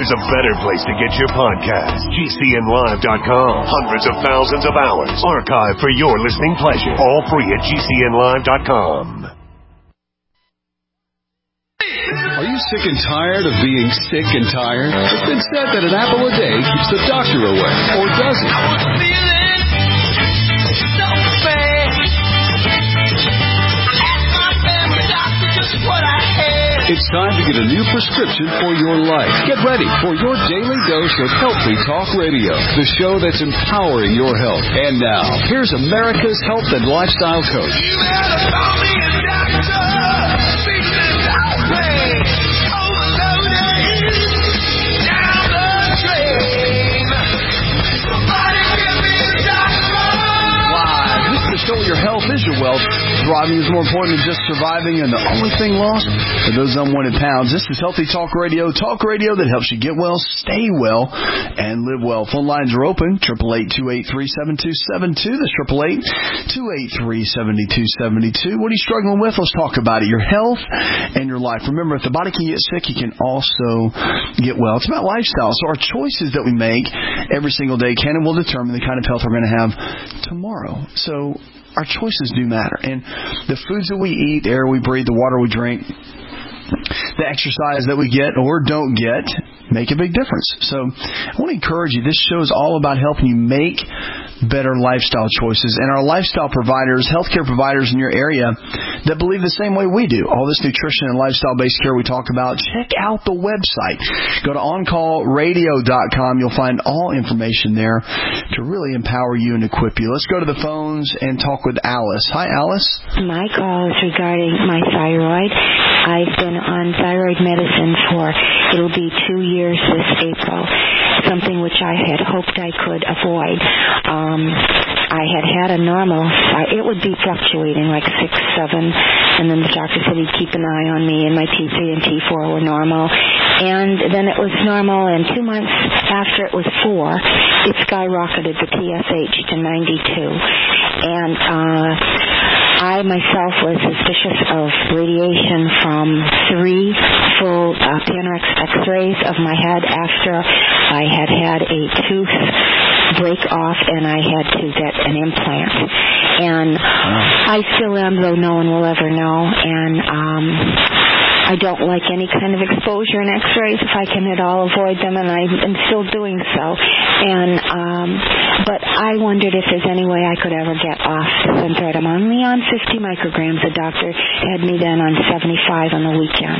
there's a better place to get your podcast. GCNlive.com. Hundreds of thousands of hours archived for your listening pleasure. All free at GCNlive.com. Are you sick and tired of being sick and tired? It's been said that an apple a day keeps the doctor away. Or does it? I was feeling so bad. Ask my family doctor just what I had. It's time to get a new prescription for your life. Get ready for your daily dose of Healthy Talk Radio, the show that's empowering your health. And now, here's America's health and lifestyle coach. You better call me a doctor. Show your health is your wealth. Thriving is more important than just surviving, and the only thing lost are those unwanted pounds. This is Healthy Talk Radio that helps you get well, stay well, and live well. Phone lines are open, 888-283-7272. That's 888-283-7272. What are you struggling with? Let's talk about it. Your health and your life. Remember, if the body can get sick, you can also get well. It's about lifestyle. So our choices that we make every single day can and will determine the kind of health we're going to have tomorrow. So our choices do matter. And the foods that we eat, the air we breathe, the water we drink, the exercise that we get or don't get make a big difference. So I want to encourage you. This show is all about helping you make better lifestyle choices. And our lifestyle providers, healthcare providers in your area that believe the same way we do, all this nutrition and lifestyle-based care we talk about, check out the website. Go to OnCallRadio.com. You'll find all information there to really empower you and equip you. Let's go to the phones and talk with Alice. Hi, Alice. My call is regarding my thyroid. I've been on thyroid medicine for, it'll be 2 years this April, something which I had hoped I could avoid. I had a normal, it would be fluctuating like 6, 7, and then the doctor said he'd keep an eye on me, and my T3 and T4 were normal. And then it was normal, and 2 months after it was 4, it skyrocketed the TSH to 92. And I myself was suspicious of radiation from 3 full Panorex x-rays of my head after I had a tooth break off and I had to get an implant. And I still am, though no one will ever know. And I don't like any kind of exposure in x-rays if I can at all avoid them, and I'm still doing so. And but I wondered if there's any way I could ever get off the Synthroid. I'm only on 50 micrograms. The doctor had me then on 75 on the weekend.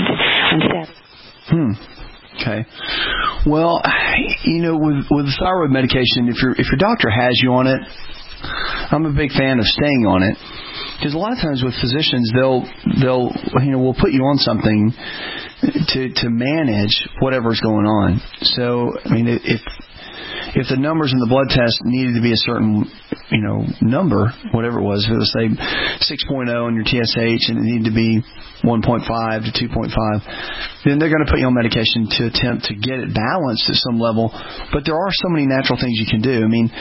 Okay. Well, you know, with thyroid medication, if your doctor has you on it, I'm a big fan of staying on it. Because a lot of times with physicians, they'll will put you on something to manage whatever's going on. So, I mean, if the numbers in the blood test needed to be a certain, number, whatever it was, if it was, say, 6.0 on your TSH and it needed to be 1.5 to 2.5, then they're going to put you on medication to attempt to get it balanced at some level. But there are so many natural things you can do. I mean,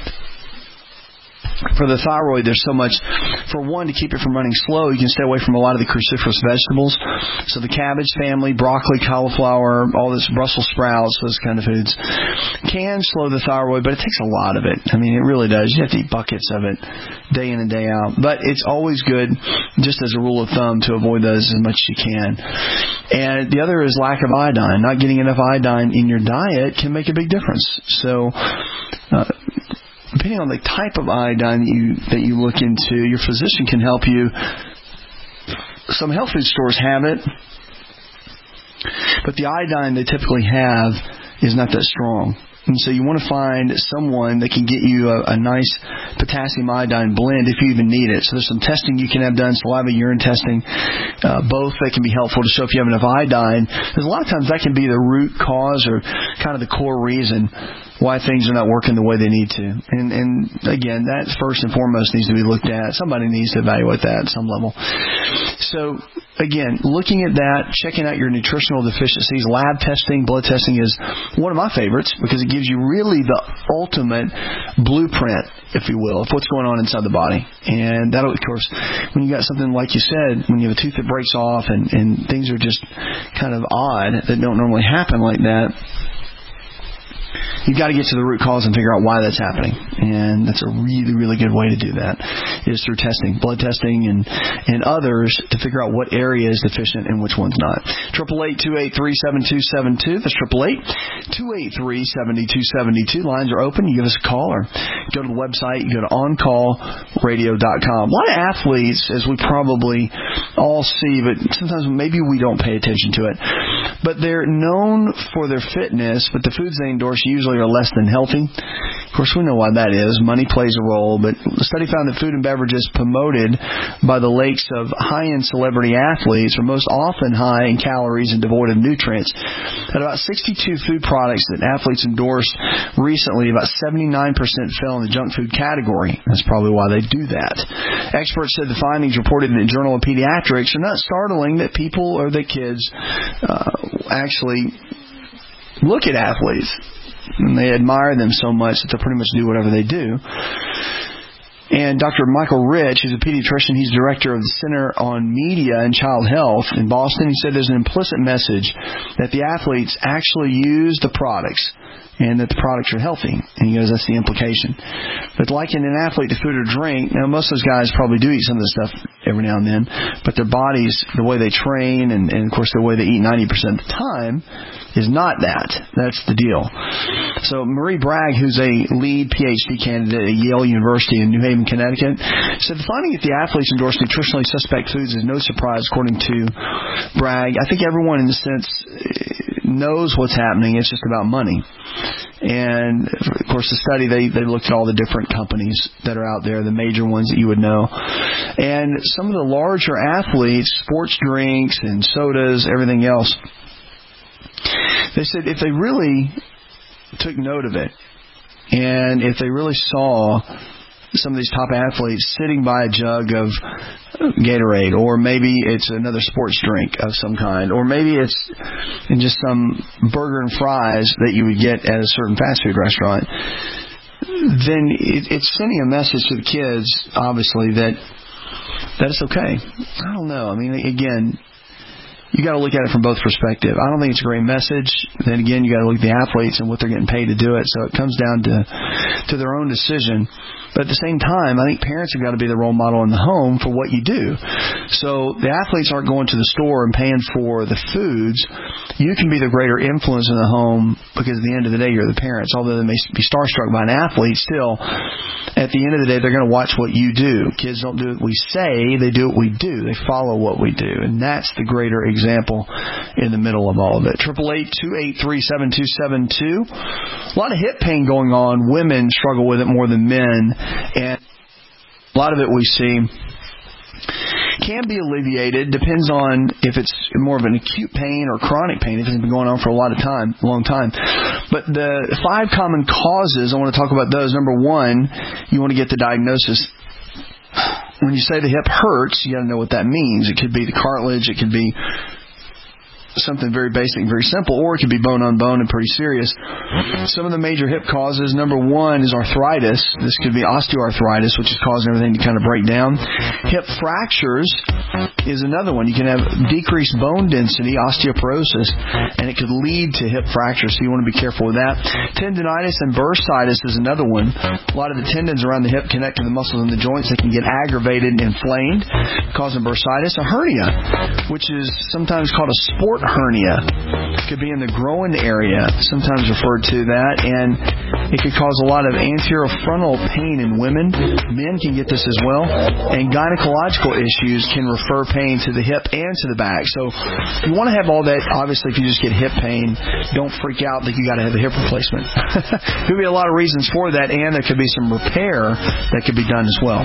for the thyroid, there's so much. For one, to keep it from running slow, you can stay away from a lot of the cruciferous vegetables. So the cabbage family, broccoli, cauliflower, all this Brussels sprouts, those kind of foods can slow the thyroid, but it takes a lot of it. I mean, it really does. You have to eat buckets of it day in and day out. But it's always good, just as a rule of thumb, to avoid those as much as you can. And the other is lack of iodine. Not getting enough iodine in your diet can make a big difference. So depending on the type of iodine that you look into, your physician can help you. Some health food stores have it, but the iodine they typically have is not that strong. And so you want to find someone that can get you a nice potassium iodine blend if you even need it. So there's some testing you can have done, saliva, urine testing, both that can be helpful to show if you have enough iodine. Because a lot of times that can be the root cause or kind of the core reason why things are not working the way they need to. And again, that first and foremost needs to be looked at. Somebody needs to evaluate that at some level. So again, looking at that, checking out your nutritional deficiencies, lab testing, blood testing is one of my favorites because it gives you really the ultimate blueprint, if you will, of what's going on inside the body. And that'll, of course, when you got something like you said, when you have a tooth that breaks off and things are just kind of odd that don't normally happen like that, you've got to get to the root cause and figure out why that's happening. And that's a really, really good way to do that, is through testing, blood testing and others, to figure out what area is deficient and which one's not. 888-283-7272. That's 888-283-7272. Lines are open. You give us a call or go to the website. You go to OnCallRadio.com. A lot of athletes, as we probably all see, but sometimes maybe we don't pay attention to it, but they're known for their fitness, but the foods they endorse usually are less than healthy. Of course, we know why that is. Money plays a role, but the study found that food and beverages promoted by the likes of high-end celebrity athletes are most often high in calories and devoid of nutrients. At about 62 food products that athletes endorsed recently, about 79% fell in the junk food category. That's probably why they do that. Experts said the findings reported in the Journal of Pediatrics are not startling that people or the kids actually look at athletes and they admire them so much that they'll pretty much do whatever they do. And Dr. Michael Rich, who's a pediatrician, he's director of the Center on Media and Child Health in Boston. He said there's an implicit message that the athletes actually use the products and that the products are healthy. And he goes, that's the implication. But liking an athlete to food or drink, now most of those guys probably do eat some of this stuff every now and then, but their bodies, the way they train, and of course the way they eat 90% of the time, is not that. That's the deal. So Marie Bragg, who's a lead PhD candidate at Yale University in New Haven, Connecticut, said the finding that the athletes endorse nutritionally suspect foods is no surprise, according to Bragg. I think everyone, in a sense, knows what's happening. It's just about money. And, of course, the study, they looked at all the different companies that are out there, the major ones that you would know. And some of the larger athletes, sports drinks and sodas, everything else, they said if they really took note of it, and if they really saw some of these top athletes sitting by a jug of Gatorade, or maybe it's another sports drink of some kind, or maybe it's in just some burger and fries that you would get at a certain fast food restaurant, then it's sending a message to the kids, obviously, that it's okay. I don't know. I mean, again, you got to look at it from both perspectives. I don't think it's a great message. Then again, you got to look at the athletes and what they're getting paid to do it. So it comes down to their own decision. But at the same time, I think parents have got to be the role model in the home for what you do. So the athletes aren't going to the store and paying for the foods. You can be the greater influence in the home because at the end of the day, you're the parents. Although they may be starstruck by an athlete, still, at the end of the day, they're going to watch what you do. Kids don't do what we say. They do what we do. They follow what we do. And that's the greater example in the middle of all of it. 888-283-7272. A lot of hip pain going on. Women struggle with it more than men. And a lot of it we see can be alleviated. Depends on if it's more of an acute pain or chronic pain, if it's been going on for a long time. But the 5 common causes, I want to talk about those. Number 1, you want to get the diagnosis. When you say the hip hurts, you got to know what that means. It could be the cartilage. It could be something very basic, very simple, or it could be bone on bone and pretty serious. Some of the major hip causes, number 1 is arthritis. This could be osteoarthritis, which is causing everything to kind of break down. Hip fractures is another one. You can have decreased bone density, osteoporosis, and it could lead to hip fractures, so you want to be careful with that. Tendinitis and bursitis is another one. A lot of the tendons around the hip connect to the muscles in the joints. They can get aggravated and inflamed, causing bursitis. A hernia, which is sometimes called a sport hernia, could be in the groin area, sometimes referred to that, and it could cause a lot of anterior frontal pain in women. Men can get this as well, and gynecological issues can refer pain to the hip and to the back. So you want to have all that. Obviously, if you just get hip pain, don't freak out that you got to have a hip replacement. There could be a lot of reasons for that, and there could be some repair that could be done as well.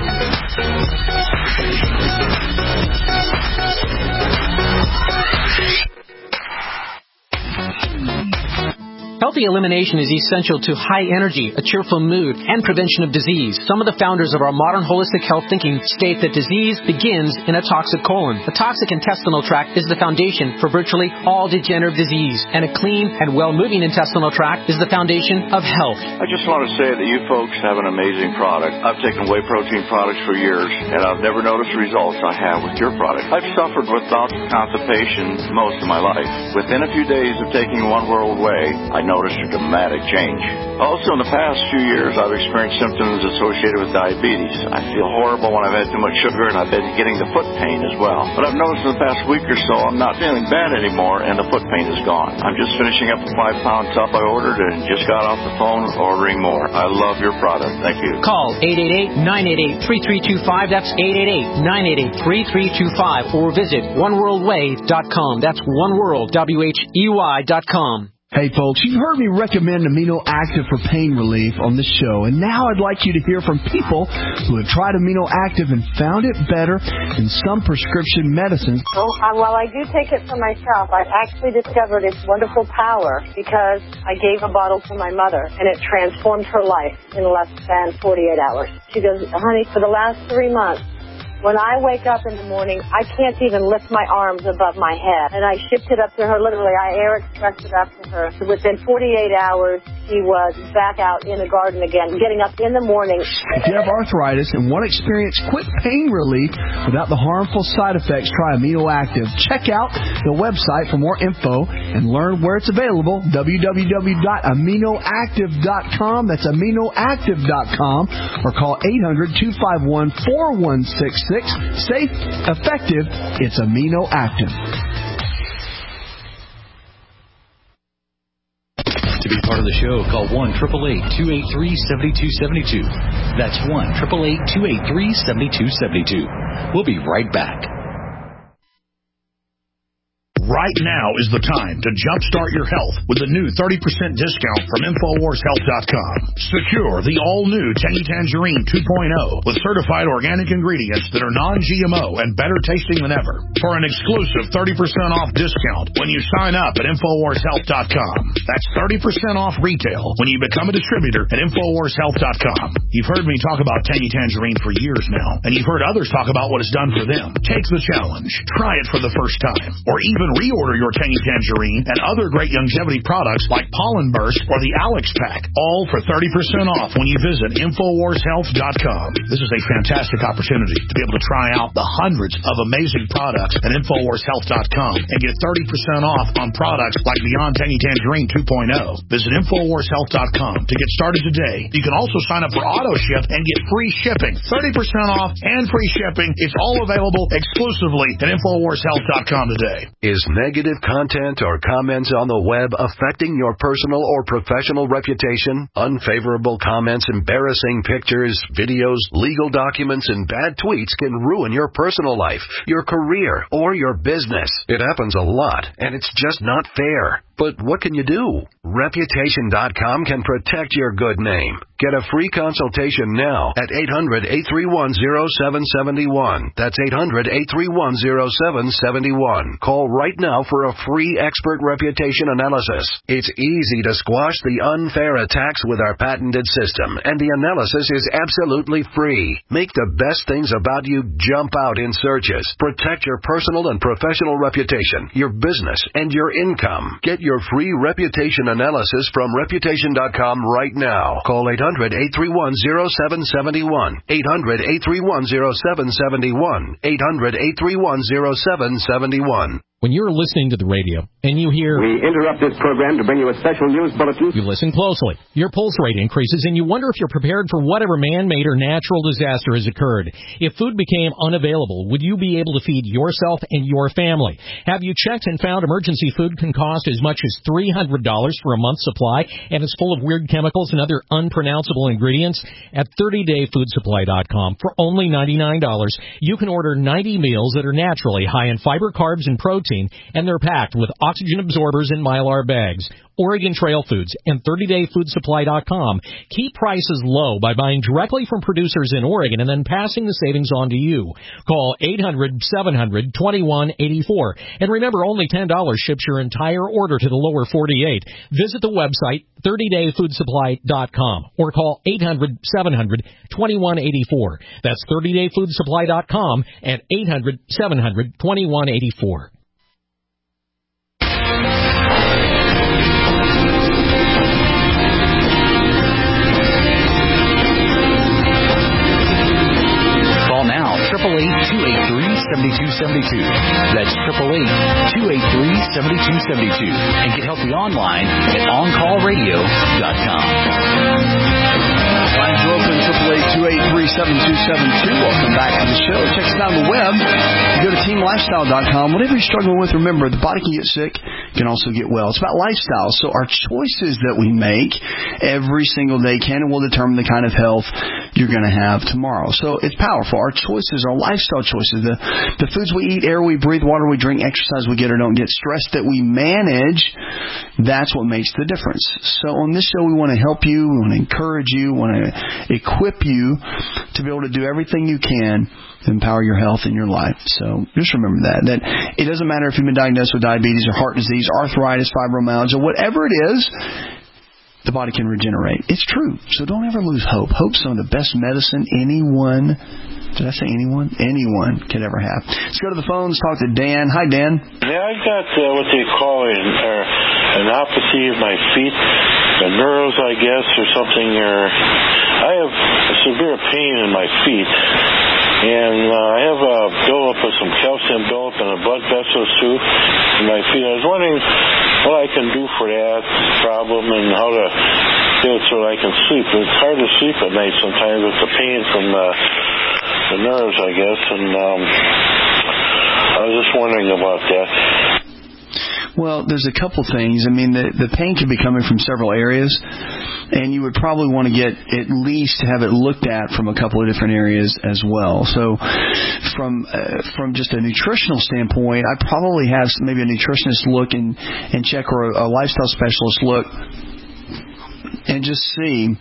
Healthy elimination is essential to high energy, a cheerful mood, and prevention of disease. Some of the founders of our modern holistic health thinking state that disease begins in a toxic colon. A toxic intestinal tract is the foundation for virtually all degenerative disease, and a clean and well-moving intestinal tract is the foundation of health. I just want to say that you folks have an amazing product. I've taken whey protein products for years, and I've never noticed the results I have with your product. I've suffered with bouts of constipation most of my life. Within a few days of taking One World Whey, I noticed noticed a dramatic change. Also, in the past few years, I've experienced symptoms associated with diabetes. I feel horrible when I've had too much sugar, and I've been getting the foot pain as well. But I've noticed in the past week or so, I'm not feeling bad anymore, and the foot pain is gone. I'm just finishing up a 5-pound tub I ordered and just got off the phone ordering more. I love your product. Thank you. Call 888-988-3325. That's 888-988-3325. Or visit oneworldway.com. That's oneworld.com. Hey folks, you've heard me recommend Amino Active for pain relief on this show, and now I'd like you to hear from people who have tried Amino Active and found it better than some prescription medicines. Well, I do take it for myself. I've actually discovered its wonderful power because I gave a bottle to my mother, and it transformed her life in less than 48 hours. She goes, honey, for the last 3 months, when I wake up in the morning, I can't even lift my arms above my head. And I shipped it up to her, literally. I air expressed it up to her. So within 48 hours, she was back out in the garden again, getting up in the morning. If you have arthritis and want to experience quick pain relief without the harmful side effects, try Amino Active. Check out the website for more info and learn where it's available, www.aminoactive.com. That's aminoactive.com, or call 800-251-4166. Safe, effective, it's Amino Active. To be part of the show, call 1-888-283-7272. That's 1-888-283-7272. We'll be right back. Right now is the time to jumpstart your health with a new 30% discount from InfoWarsHealth.com. Secure the all-new Tangy Tangerine 2.0 with certified organic ingredients that are non-GMO and better tasting than ever. For an exclusive 30% off discount when you sign up at InfoWarsHealth.com. That's 30% off retail when you become a distributor at InfoWarsHealth.com. You've heard me talk about Tangy Tangerine for years now, and you've heard others talk about what it's done for them. Take the challenge. Try it for the first time, or even reorder your Tangy Tangerine and other great longevity products like Pollen Burst or the Alex Pack, all for 30% off when you visit InfoWarsHealth.com. This is a fantastic opportunity to be able to try out the hundreds of amazing products at InfoWarsHealth.com and get 30% off on products like Beyond Tangy Tangerine 2.0. Visit InfoWarsHealth.com to get started today. You can also sign up for auto ship and get free shipping. 30% off and free shipping. It's all available exclusively at InfoWarsHealth.com today. Is negative content or comments on the web affecting your personal or professional reputation? Unfavorable comments, embarrassing pictures, videos, legal documents, and bad tweets can ruin your personal life, your career, or your business. It happens a lot, and it's just not fair. But what can you do? Reputation.com can protect your good name. Get a free consultation now at 800-831-0771. That's 800-831-0771. Call right now for a free expert reputation analysis. It's easy to squash the unfair attacks with our patented system, and the analysis is absolutely free. Make the best things about you jump out in searches. Protect your personal and professional reputation, your business, and your income. Get your free reputation analysis from Reputation.com right now. Call 800-831-0771. 800-831-0771. 800-831-0771. When you're listening to the radio and you hear, "We interrupt this program to bring you a special news bulletin," you listen closely. Your pulse rate increases and you wonder if you're prepared for whatever man-made or natural disaster has occurred. If food became unavailable, would you be able to feed yourself and your family? Have you checked and found emergency food can cost as much as $300 for a month's supply and is full of weird chemicals and other unpronounceable ingredients? At 30dayfoodsupply.com, for only $99, you can order 90 meals that are naturally high in fiber, carbs, and protein, and they're packed with oxygen absorbers in Mylar bags. Oregon Trail Foods and 30dayfoodsupply.com keep prices low by buying directly from producers in Oregon and then passing the savings on to you. Call 800-700-2184. And remember, only $10 ships your entire order to the lower 48. Visit the website 30dayfoodsupply.com or call 800-700-2184. That's 30dayfoodsupply.com and 800-700-2184. Call now, 888-283-7272. That's 888-283-7272. And get healthy online at OnCallRadio.com. Lines are open, 888-283-7272. Welcome back to the show. Check us out on the web. Go to TeamLifestyle.com. Whatever you're struggling with, remember, the body can get sick, can also get well. It's about lifestyle. So our choices that we make every single day can and will determine the kind of health you're going to have tomorrow. So it's powerful. Our choices, our lifestyle choices, the foods we eat, air we breathe, water we drink, exercise we get or don't get, stress that we manage, that's what makes the difference. So on this show, we want to help you, we want to encourage you, we want to equip you to be able to do everything you can to empower your health in your life. So just remember that it doesn't matter if you've been diagnosed with diabetes or heart disease, arthritis, fibromyalgia, whatever it is, the body can regenerate. It's true. So don't ever lose hope. Hope's some of the best medicine anyone, did I say anyone? Anyone could ever have. Let's go to the phones, talk to Dan. Hi, Dan. Yeah, I got what they call an neuropathy of my feet, the nerves, I guess, or something. I have severe pain in my feet. And I have a buildup of some calcium buildup and a blood vessels too in my feet. I was wondering what I can do for that problem and how to do it so that I can sleep. It's hard to sleep at night sometimes with the pain from the nerves, I guess. And I was just wondering about that. Well, there's a couple things. I mean, the pain could be coming from several areas, and you would probably want to get at least have it looked at from a couple of different areas as well. So from just a nutritional standpoint, I'd probably have maybe a nutritionist look and check, or a lifestyle specialist look and just see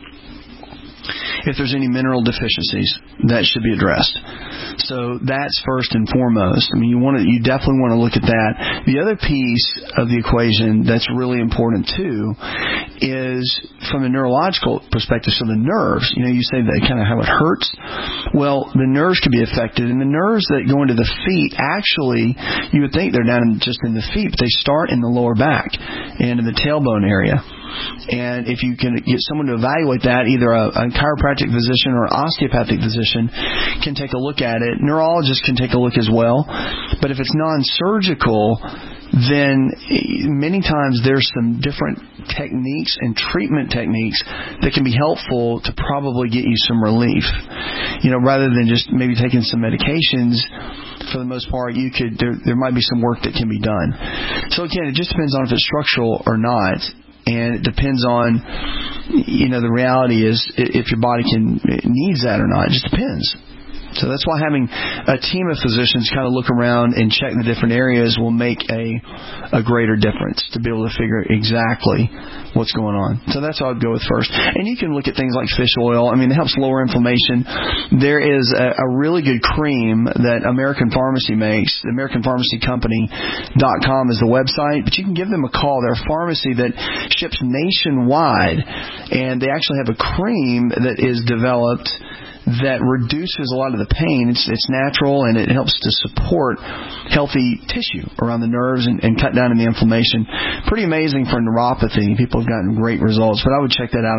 if there's any mineral deficiencies that should be addressed. So that's first and foremost. I mean, you definitely want to look at that. The other piece of the equation that's really important too is from a neurological perspective. So the nerves, you say that kind of how it hurts. Well, the nerves can be affected, and the nerves that go into the feet, actually, you would think they're down just in the feet, but they start in the lower back and in the tailbone area. And if you can get someone to evaluate that, either a chiropractic physician or osteopathic physician can take a look at it. Neurologists can take a look as well. But if it's non-surgical, then many times there's some different techniques and treatment techniques that can be helpful to probably get you some relief. Rather than just maybe taking some medications, for the most part, there might be some work that can be done. So again, it just depends on if it's structural or not. And it depends on, the reality is if your body needs that or not. It just depends. So that's why having a team of physicians kind of look around and check the different areas will make a greater difference to be able to figure exactly what's going on. So that's what I'd go with first. And you can look at things like fish oil. I mean, it helps lower inflammation. There is a really good cream that American Pharmacy makes. The AmericanPharmacyCompany.com is the website, but you can give them a call. They're a pharmacy that ships nationwide, and they actually have a cream that is developed that reduces a lot of the pain. It's natural, and it helps to support healthy tissue around the nerves and cut down on the inflammation. Pretty amazing for neuropathy. People have gotten great results, but I would check that out.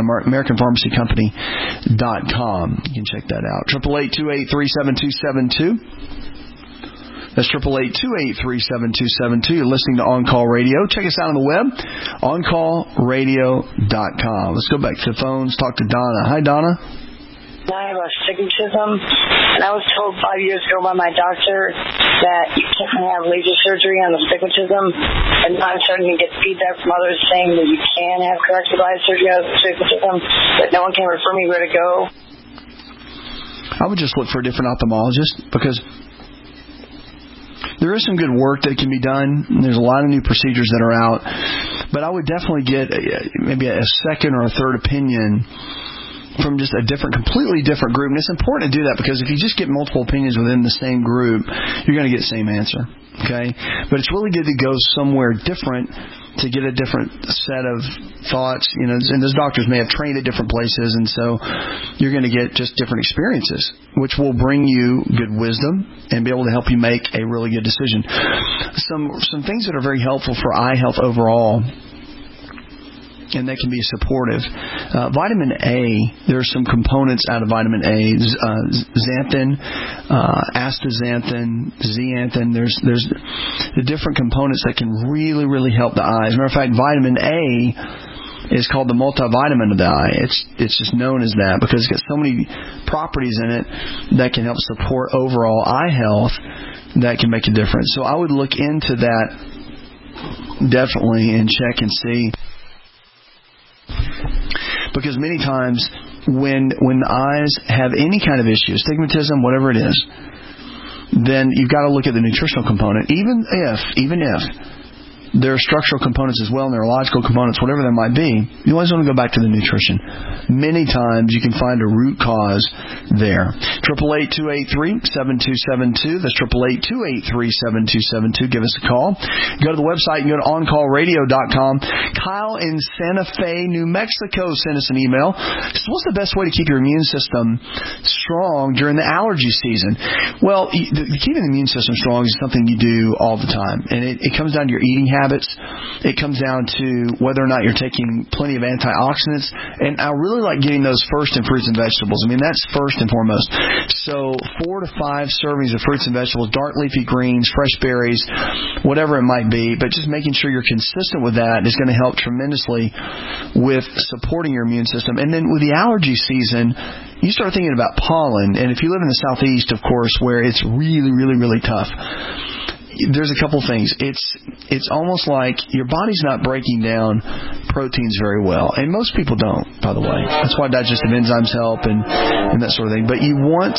AmericanPharmacyCompany.com. You can check that out. 888-283-7272. That's 888-283-7272. You're listening to On Call Radio. Check us out on the web, OnCallRadio.com. Let's go back to the phones. Talk to Donna. Hi, Donna. I have astigmatism, and I was told 5 years ago by my doctor that you can't have laser surgery on astigmatism, and now I'm starting to get feedback from others saying that you can have corrective eye surgery on astigmatism, but no one can refer me where to go. I would just look for a different ophthalmologist, because there is some good work that can be done. There's a lot of new procedures that are out, but I would definitely get maybe a second or a third opinion from just a completely different group. And it's important to do that, because if you just get multiple opinions within the same group, you're going to get the same answer. Okay? But it's really good to go somewhere different to get a different set of thoughts. And those doctors may have trained at different places, and so you're going to get just different experiences, which will bring you good wisdom and be able to help you make a really good decision. Some things that are very helpful for eye health overall and they can be supportive. Vitamin A, there are some components out of vitamin A, xanthan, astaxanthin, zeaxanthin. There's the different components that can really, really help the eyes. As a matter of fact, vitamin A is called the multivitamin of the eye. It's just known as that because it's got so many properties in it that can help support overall eye health that can make a difference. So I would look into that definitely and check and see. Because many times when the eyes have any kind of issue, astigmatism, whatever it is, then you've got to look at the nutritional component. Even if there are structural components as well, neurological components, whatever that might be, you always want to go back to the nutrition. Many times you can find a root cause there. 888-283-7272. That's 888-283-7272. Give us a call. Go to the website. You can go to OnCallRadio.com. Kyle in Santa Fe, New Mexico sent us an email. So what's the best way to keep your immune system strong during the allergy season? Well, keeping the immune system strong is something you do all the time. And it comes down to your eating habits. It comes down to whether or not you're taking plenty of antioxidants. And I really like getting those first in fruits and vegetables. I mean, that's first and foremost. So 4 to 5 servings of fruits and vegetables, dark leafy greens, fresh berries, whatever it might be. But just making sure you're consistent with that is going to help tremendously with supporting your immune system. And then with the allergy season, you start thinking about pollen. And if you live in the southeast, of course, where it's really, really, really tough, there's a couple things. It's almost like your body's not breaking down proteins very well. And most people don't, by the way. That's why digestive enzymes help and that sort of thing. But you want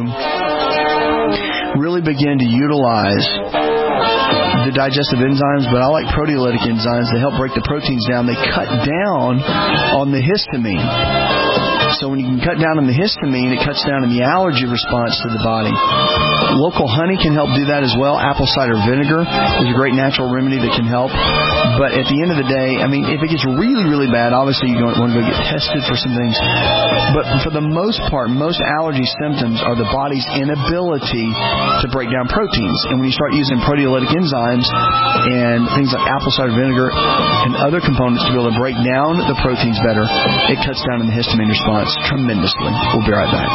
to really begin to utilize the digestive enzymes, but I like proteolytic enzymes. They help break the proteins down. They cut down on the histamine. So when you can cut down on the histamine, it cuts down on the allergy response to the body. Local honey can help do that as well. Apple cider vinegar is a great natural remedy that can help. But at the end of the day, I mean, if it gets really, really bad, obviously you want to go get tested for some things. But for the most part, most allergy symptoms are the body's inability to break down proteins. And when you start using proteolytic enzymes and things like apple cider vinegar and other components to be able to break down the proteins better, it cuts down on the histamine response tremendously. We'll be right back.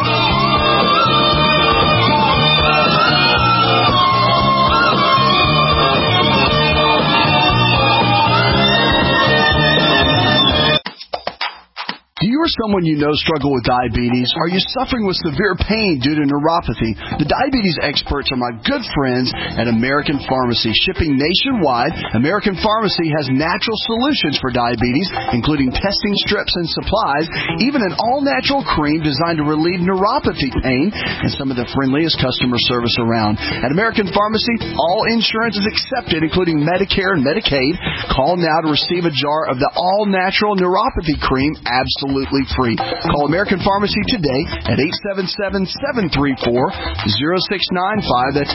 Do you or someone you know struggle with diabetes? Are you suffering with severe pain due to neuropathy? The diabetes experts are my good friends at American Pharmacy. Shipping nationwide, American Pharmacy has natural solutions for diabetes, including testing strips and supplies, even an all-natural cream designed to relieve neuropathy pain, and some of the friendliest customer service around. At American Pharmacy, all insurance is accepted, including Medicare and Medicaid. Call now to receive a jar of the all-natural neuropathy cream absolutely free. Call American Pharmacy today at 877-734-0695. That's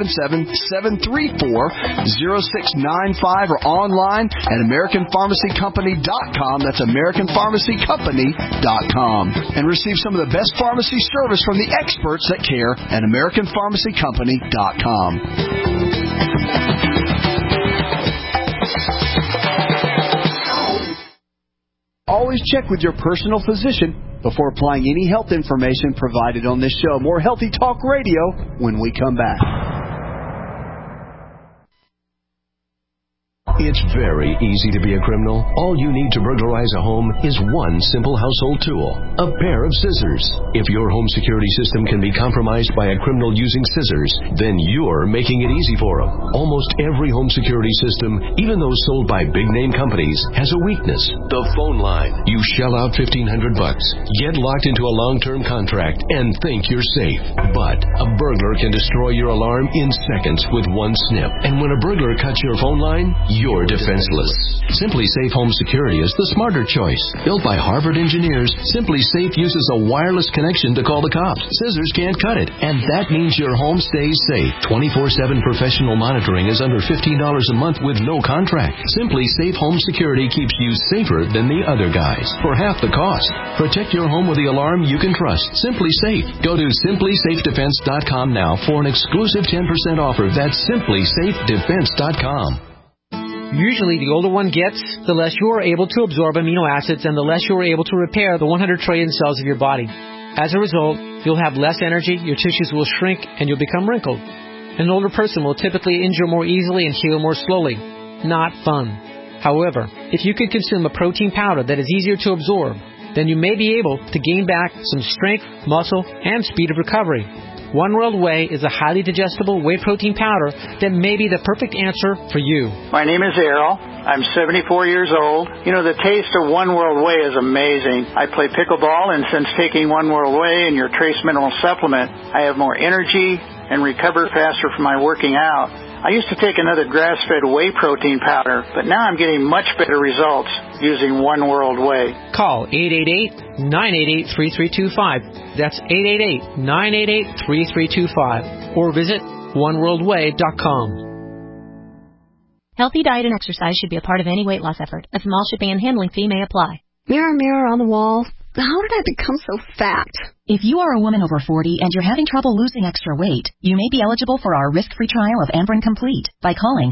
877-734-0695 or online at AmericanPharmacyCompany.com. That's AmericanPharmacyCompany.com. And receive some of the best pharmacy service from the experts that care at AmericanPharmacyCompany.com. Always check with your personal physician before applying any health information provided on this show. More Healthy Talk Radio when we come back. It's very easy to be a criminal. All you need to burglarize a home is one simple household tool, a pair of scissors. If your home security system can be compromised by a criminal using scissors, then you're making it easy for them. Almost every home security system, even those sold by big-name companies, has a weakness. The phone line. You shell out $1,500, get locked into a long-term contract, and think you're safe. But a burglar can destroy your alarm in seconds with one snip. And when a burglar cuts your phone line, you're defenseless. Simply Safe Home Security is the smarter choice. Built by Harvard engineers, Simply Safe uses a wireless connection to call the cops. Scissors can't cut it, and that means your home stays safe. 24/7 professional monitoring is under $15 a month with no contract. Simply Safe Home Security keeps you safer than the other guys for half the cost. Protect your home with the alarm you can trust. Simply Safe. Go to simplysafedefense.com now for an exclusive 10% offer. That's simplysafedefense.com. Usually, the older one gets, the less you are able to absorb amino acids and the less you are able to repair the 100 trillion cells of your body. As a result, you'll have less energy, your tissues will shrink, and you'll become wrinkled. An older person will typically injure more easily and heal more slowly. Not fun. However, if you can consume a protein powder that is easier to absorb, then you may be able to gain back some strength, muscle, and speed of recovery. One World Whey is a highly digestible whey protein powder that may be the perfect answer for you. My name is Errol. I'm 74 years old. You know, the taste of One World Whey is amazing. I play pickleball, and since taking One World Whey and your trace mineral supplement, I have more energy and recover faster from my working out. I used to take another grass-fed whey protein powder, but now I'm getting much better results using One World Whey. Call 888-988-3325. That's 888-988-3325. Or visit oneworldwhey.com. Healthy diet and exercise should be a part of any weight loss effort. A small shipping and handling fee may apply. Mirror, mirror on the wall, how did I become so fat? If you are a woman over 40 and you're having trouble losing extra weight, you may be eligible for our risk-free trial of Ambren Complete by calling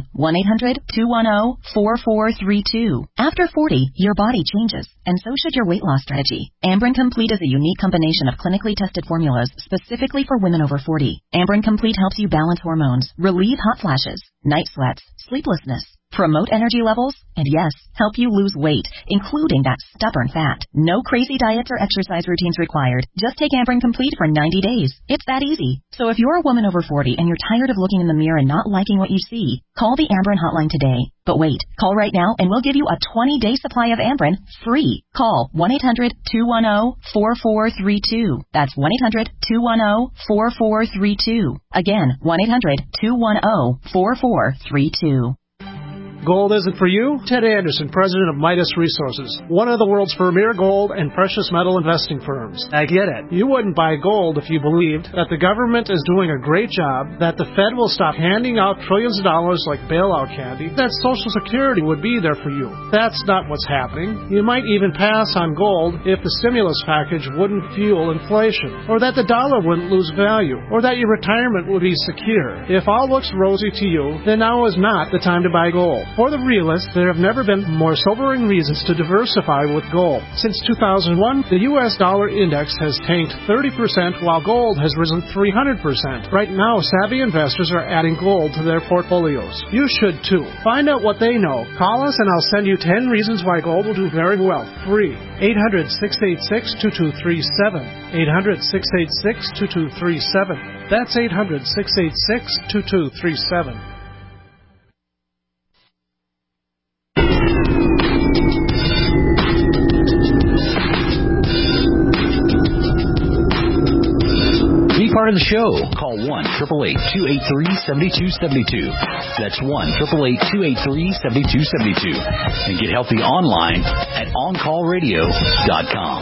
1-800-210-4432. After 40, your body changes, and so should your weight loss strategy. Ambren Complete is a unique combination of clinically tested formulas specifically for women over 40. Ambren Complete helps you balance hormones, relieve hot flashes, night sweats, sleeplessness, promote energy levels, and yes, help you lose weight, including that stubborn fat. No crazy diets or exercise routines required. Just take Ambren Complete for 90 days. It's that easy. So if you're a woman over 40 and you're tired of looking in the mirror and not liking what you see, call the Ambren hotline today. But wait, call right now and we'll give you a 20-day supply of Ambren free. Call 1-800-210-4432. That's 1-800-210-4432. Again, 1-800-210-4432. Gold isn't for you? Ted Anderson, president of Midas Resources, one of the world's premier gold and precious metal investing firms. I get it. You wouldn't buy gold if you believed that the government is doing a great job, that the Fed will stop handing out trillions of dollars like bailout candy, that Social Security would be there for you. That's not what's happening. You might even pass on gold if the stimulus package wouldn't fuel inflation, or that the dollar wouldn't lose value, or that your retirement would be secure. If all looks rosy to you, then now is not the time to buy gold. For the realists, there have never been more sobering reasons to diversify with gold. Since 2001, the U.S. dollar index has tanked 30%, while gold has risen 300%. Right now, savvy investors are adding gold to their portfolios. You should too. Find out what they know. Call us and I'll send you 10 reasons why gold will do very well. Free. 800-686-2237. 800-686-2237. That's 800-686-2237. Part of the show. Call 1-888-283-7272. That's 1-888-283-7272. And get healthy online at OnCallRadio.com.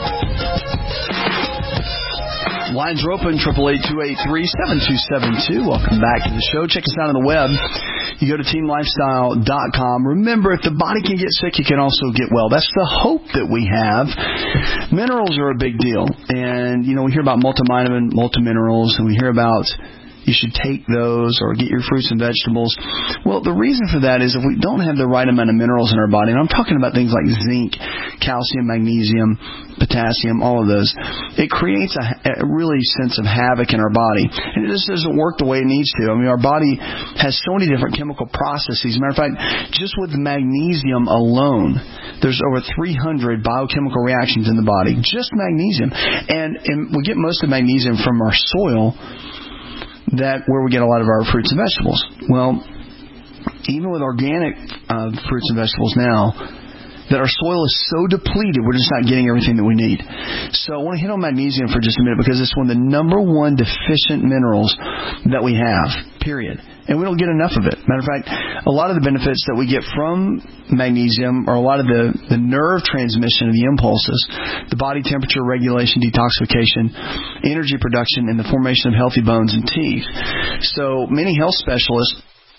Lines are open, 888-283-7272. Welcome back to the show. Check us out on the web. You go to teamlifestyle.com. Remember, if the body can get sick, you can also get well. That's the hope that we have. Minerals are a big deal. And, we hear about multivitamin, multiminerals, and we hear about you should take those or get your fruits and vegetables. Well, the reason for that is if we don't have the right amount of minerals in our body, and I'm talking about things like zinc, calcium, magnesium, potassium, all of those, it creates a really sense of havoc in our body. And it just doesn't work the way it needs to. I mean, our body has so many different chemical processes. As a matter of fact, just with magnesium alone, there's over 300 biochemical reactions in the body. Just magnesium. And we get most of magnesium from our soil, where we get a lot of our fruits and vegetables. Well, even with organic fruits and vegetables now, that our soil is so depleted, we're just not getting everything that we need. So I want to hit on magnesium for just a minute because it's one of the number one deficient minerals that we have, period. And we don't get enough of it. Matter of fact, a lot of the benefits that we get from magnesium are a lot of the nerve transmission of the impulses, the body temperature regulation, detoxification, energy production, and the formation of healthy bones and teeth. So many health specialists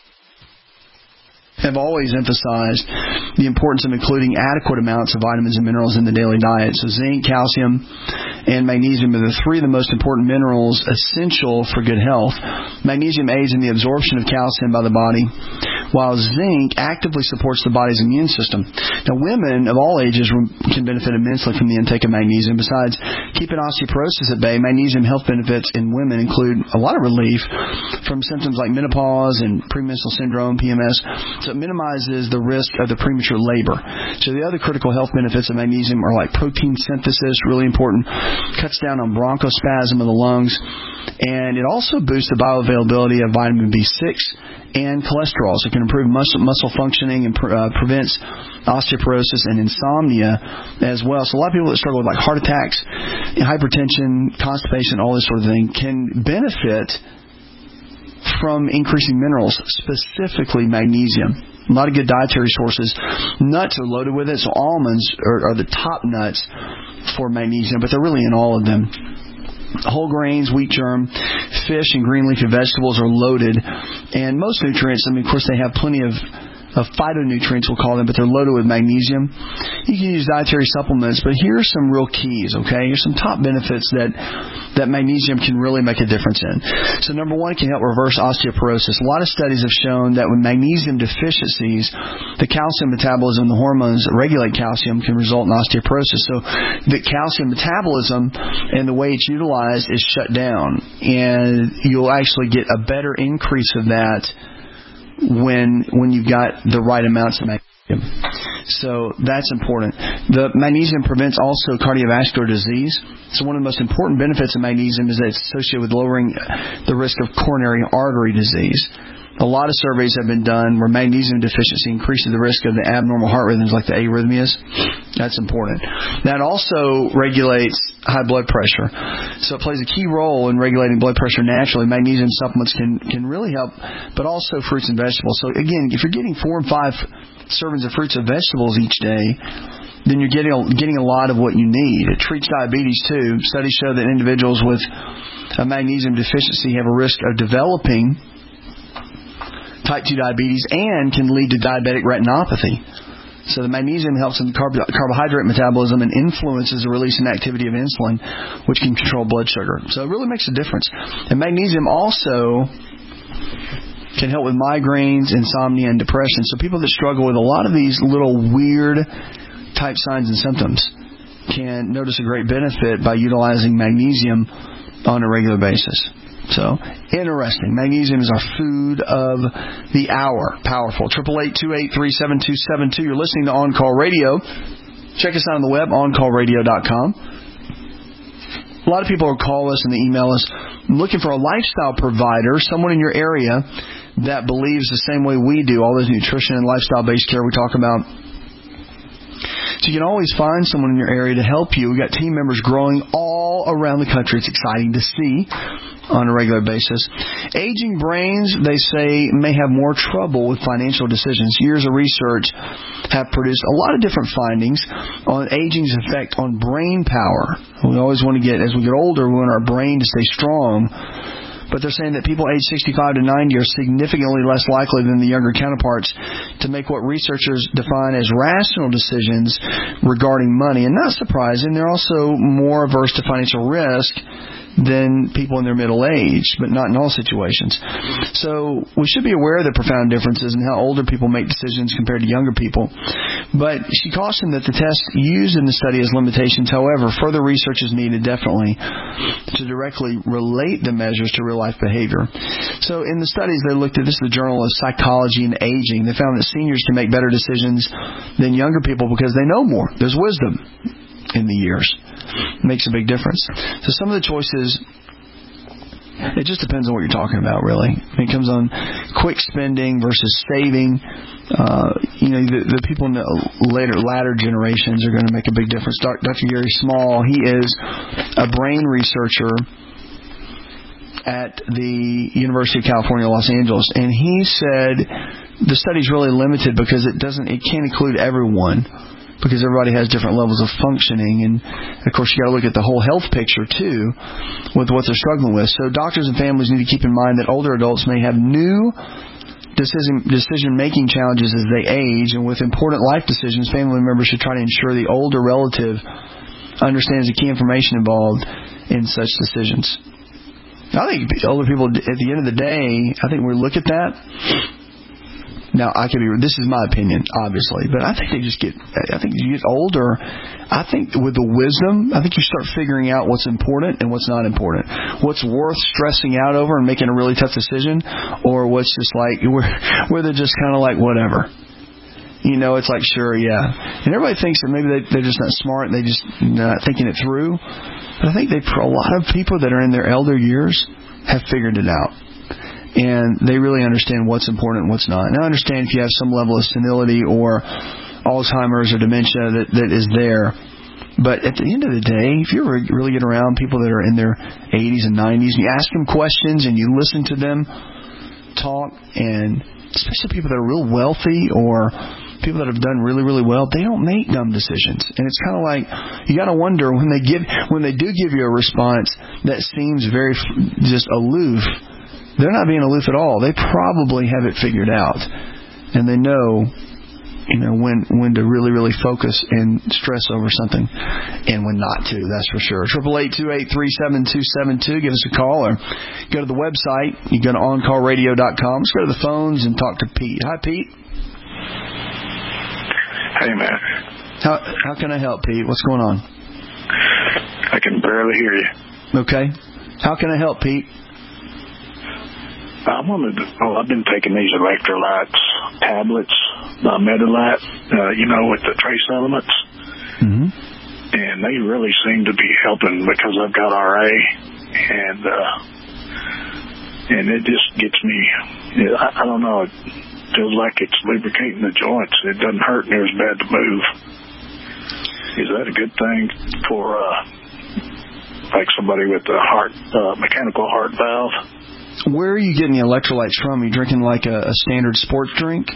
have always emphasized the importance of including adequate amounts of vitamins and minerals in the daily diet. So zinc, calcium, and magnesium are the three of the most important minerals essential for good health. Magnesium aids in the absorption of calcium by the body, while zinc actively supports the body's immune system. Now, women of all ages can benefit immensely from the intake of magnesium. Besides keeping osteoporosis at bay, magnesium health benefits in women include a lot of relief from symptoms like menopause and premenstrual syndrome, PMS. So it minimizes the risk of the premature labor. So the other critical health benefits of magnesium are like protein synthesis, really important, cuts down on bronchospasm of the lungs, and it also boosts the bioavailability of vitamin B6 and cholesterol. So it can improve muscle functioning and prevents osteoporosis and insomnia as well. So a lot of people that struggle with like heart attacks, hypertension, constipation, all this sort of thing can benefit from increasing minerals, specifically magnesium. A lot of good dietary sources. Nuts are loaded with it, so almonds are the top nuts for magnesium, but they're really in all of them. Whole grains, wheat germ, fish, and green leafy vegetables are loaded. And most nutrients, of course, they have plenty of phytonutrients, we'll call them, but they're loaded with magnesium. You can use dietary supplements, but here's some real keys, okay? Here's some top benefits that magnesium can really make a difference in. So number one, it can help reverse osteoporosis. A lot of studies have shown that with magnesium deficiencies, the calcium metabolism, the hormones that regulate calcium, can result in osteoporosis. So the calcium metabolism and the way it's utilized is shut down, and you'll actually get a better increase of that when you've got the right amounts of magnesium. So that's important. The magnesium prevents also cardiovascular disease. So one of the most important benefits of magnesium is that it's associated with lowering the risk of coronary artery disease. A lot of surveys have been done where magnesium deficiency increases the risk of the abnormal heart rhythms like the arrhythmias. That's important. That also regulates high blood pressure. So it plays a key role in regulating blood pressure naturally. Magnesium supplements can really help, but also fruits and vegetables. So again, if you're getting 4 and 5 servings of fruits and vegetables each day, then you're getting a lot of what you need. It treats diabetes too. Studies show that individuals with a magnesium deficiency have a risk of developing type 2 diabetes and can lead to diabetic retinopathy. So the magnesium helps in carbohydrate metabolism and influences the release and activity of insulin, which can control blood sugar. So it really makes a difference. And magnesium also can help with migraines, insomnia, and depression. So people that struggle with a lot of these little weird type signs and symptoms can notice a great benefit by utilizing magnesium on a regular basis. So, interesting. Magnesium is our food of the hour. Powerful. 888-283-7272. You're listening to On Call Radio. Check us out on the web, oncallradio.com. A lot of people will call us and email us looking for a lifestyle provider, someone in your area that believes the same way we do, all those nutrition and lifestyle-based care we talk about. So you can always find someone in your area to help you. We've got team members growing all around the country. It's exciting to see on a regular basis. Aging brains, they say, may have more trouble with financial decisions. Years of research have produced a lot of different findings on aging's effect on brain power. We always want to as we get older, we want our brain to stay strong. But they're saying that people aged 65 to 90 are significantly less likely than the younger counterparts to make what researchers define as rational decisions regarding money. And not surprising, they're also more averse to financial risk than people in their middle age, but not in all situations. So we should be aware of the profound differences in how older people make decisions compared to younger people. But she cautioned that the test used in the study has limitations. However, further research is needed definitely to directly relate the measures to real-life behavior. So in the studies they looked at, this is the Journal of Psychology and Aging, they found that seniors can make better decisions than younger people because they know more. There's wisdom in the years. It makes a big difference. So some of the choices, it just depends on what you're talking about, really. It comes on quick spending versus saving. The people in the latter generations are going to make a big difference. Dr. Gary Small, he is a brain researcher at the University of California, Los Angeles, and he said the study's really limited because it can't include everyone, because everybody has different levels of functioning. And, of course, you got to look at the whole health picture, too, with what they're struggling with. So doctors and families need to keep in mind that older adults may have new decision-making challenges as they age. And with important life decisions, family members should try to ensure the older relative understands the key information involved in such decisions. I think older people, at the end of the day, I think when we look at that, Now, this is my opinion, obviously, but I think as you get older, I think with the wisdom, I think you start figuring out what's important and what's not important. What's worth stressing out over and making a really tough decision, or what's just like, where they're just kind of like, whatever. It's like, sure, yeah. And everybody thinks that maybe they're just not smart and they just not thinking it through. But I think a lot of people that are in their elder years have figured it out. And they really understand what's important and what's not. And I understand if you have some level of senility or Alzheimer's or dementia that is there. But at the end of the day, if you really get around people that are in their 80s and 90s, and you ask them questions and you listen to them talk, and especially people that are real wealthy or people that have done really, really well, they don't make dumb decisions. And it's kind of like, you got to wonder when they do give you a response that seems very just aloof, they're not being aloof at all. They probably have it figured out. And they know, when to really, really focus and stress over something and when not to, that's for sure. 888-283-7272. Give us a call or go to the website. You go to OnCallRadio.com. Let's go to the phones and talk to Pete. Hi, Pete. Hey, man. How can I help, Pete? What's going on? I can barely hear you. Okay. How can I help, Pete? I've been taking these electrolytes tablets, Medilite, with the trace elements. Mm-hmm. And they really seem to be helping because I've got RA, and it just gets me, I don't know, it feels like it's lubricating the joints. It doesn't hurt near as bad to move. Is that a good thing for, like somebody with a mechanical heart valve? Where are you getting the electrolytes from? Are you drinking like a standard sports drink?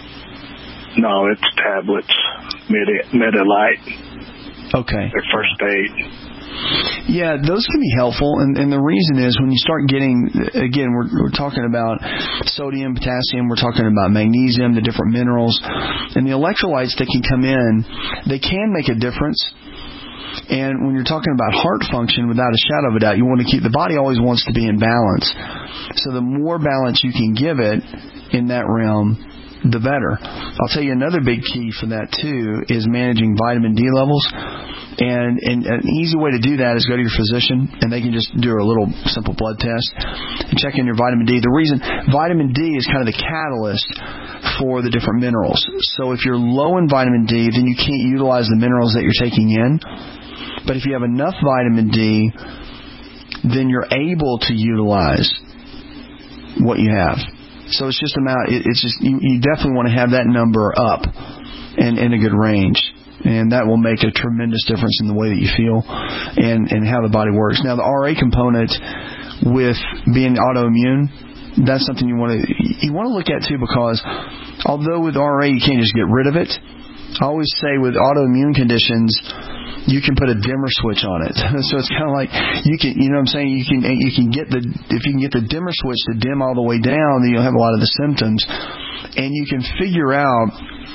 No, it's tablets, Medilite. Okay. They're first aid. Yeah, those can be helpful, and the reason is when you start getting, again, we're talking about sodium, potassium, we're talking about magnesium, the different minerals, and the electrolytes that can come in, they can make a difference. And when you're talking about heart function, without a shadow of a doubt, you want to keep, the body always wants to be in balance. So the more balance you can give it in that realm, the better. I'll tell you another big key for that too is managing vitamin D levels. And an easy way to do that is go to your physician, and they can just do a little simple blood test and check in your vitamin D. The reason vitamin D is kind of the catalyst for the different minerals. So if you're low in vitamin D, then you can't utilize the minerals that you're taking in. But if you have enough vitamin D, then you're able to utilize what you have. So it's just it's just you definitely want to have that number up and in a good range. And that will make a tremendous difference in the way that you feel and how the body works. Now, the RA component with being autoimmune, that's something you want to look at too, because although with RA you can't just get rid of it, I always say with autoimmune conditions, you can put a dimmer switch on it. So it's kind of like you can, you know what I'm saying? You can get if you can get the dimmer switch to dim all the way down, then you'll have a lot of the symptoms, and you can figure out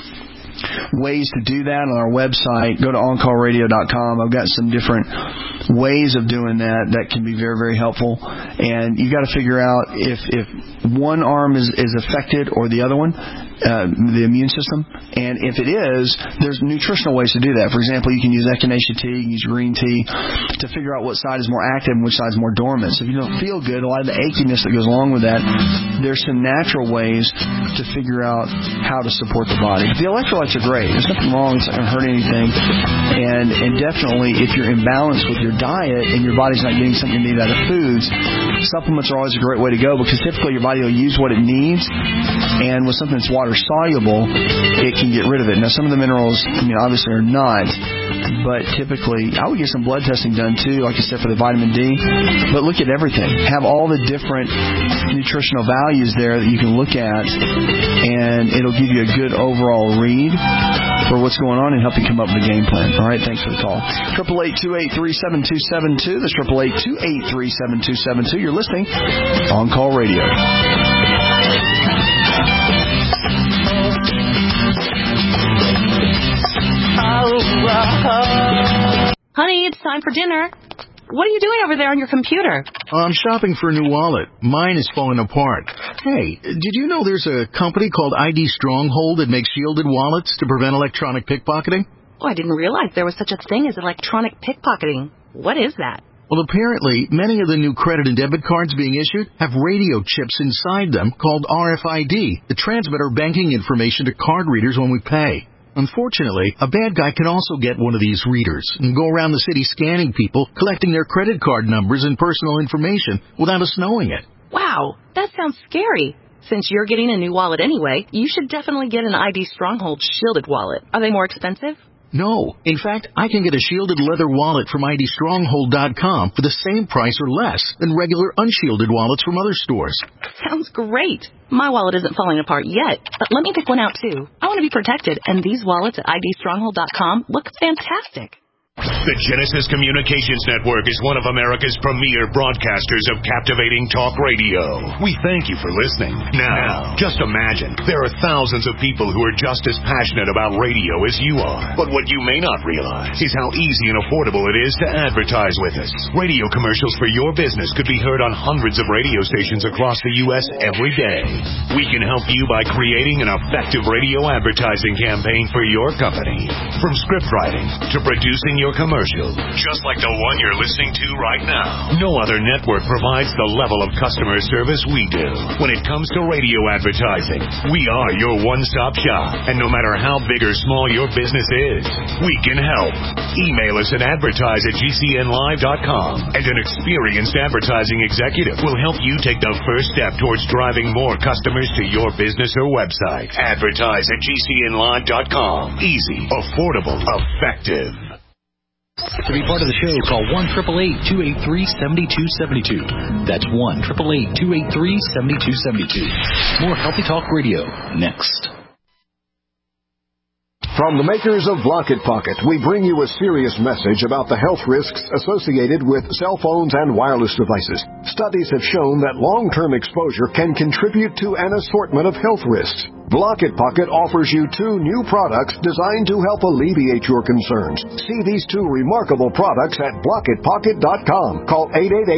ways to do that on our website. Go to OnCallRadio.com. I've got some different ways of doing that can be very, very helpful. And you've got to figure out if one arm is affected or the other one, the immune system. And if it is, there's nutritional ways to do that. For example, you can use echinacea tea, you can use green tea to figure out what side is more active and which side is more dormant. So if you don't feel good, a lot of the achiness that goes along with that, there's some natural ways to figure out how to support the body. But the electrolytes are great. There's nothing wrong. It's not going to hurt anything. And definitely, if you're imbalanced with your diet and your body's not getting something you need out of foods, supplements are always a great way to go, because typically your body will use what it needs, and with something that's water soluble, it can get rid of it. Now, some of the minerals, obviously are not, but typically, I would get some blood testing done too, like I said, for the vitamin D. But look at everything. Have all the different nutritional values there that you can look at, and it'll give you a good overall read for what's going on and help you come up with a game plan. All right, thanks for the call. 888-283-7272. That's 888-283-7272. You're listening On Call Radio. Honey, it's time for dinner. what are you doing over there on your computer? I'm shopping for a new wallet. Mine is falling apart. Hey, did you know there's a company called ID Stronghold that makes shielded wallets to prevent electronic pickpocketing? Oh, I didn't realize there was such a thing as electronic pickpocketing. What is that? Well, apparently, many of the new credit and debit cards being issued have radio chips inside them called RFID that transmit our banking information to card readers when we pay. Unfortunately, a bad guy can also get one of these readers and go around the city scanning people, collecting their credit card numbers and personal information without us knowing it. Wow, that sounds scary. Since you're getting a new wallet anyway, you should definitely get an ID Stronghold shielded wallet. Are they more expensive? No. In fact, I can get a shielded leather wallet from IDStronghold.com for the same price or less than regular unshielded wallets from other stores. Sounds great. My wallet isn't falling apart yet, but let me pick one out too. I want to be protected, and these wallets at IDStronghold.com look fantastic. The Genesis Communications Network is one of America's premier broadcasters of captivating talk radio. We thank you for listening. Now, just imagine, there are thousands of people who are just as passionate about radio as you are. But what you may not realize is how easy and affordable it is to advertise with us. Radio commercials for your business could be heard on hundreds of radio stations across the U.S. every day. We can help you by creating an effective radio advertising campaign for your company. From script writing to producing your commercial, just like the one you're listening to right now. No other network provides the level of customer service we do. When it comes to radio advertising, we are your one-stop shop. And no matter how big or small your business is, we can help. Email us at advertise@gcnlive.com, and an experienced advertising executive will help you take the first step towards driving more customers to your business or website. Advertise@gcnlive.com. Easy, affordable, effective. To be part of the show, call 1-888-283-7272. That's 1-888-283-7272. More Healthy Talk Radio next. From the makers of Block It Pocket, we bring you a serious message about the health risks associated with cell phones and wireless devices. Studies have shown that long-term exposure can contribute to an assortment of health risks. Block It Pocket offers you 2 new products designed to help alleviate your concerns. See these 2 remarkable products at blockitpocket.com. Call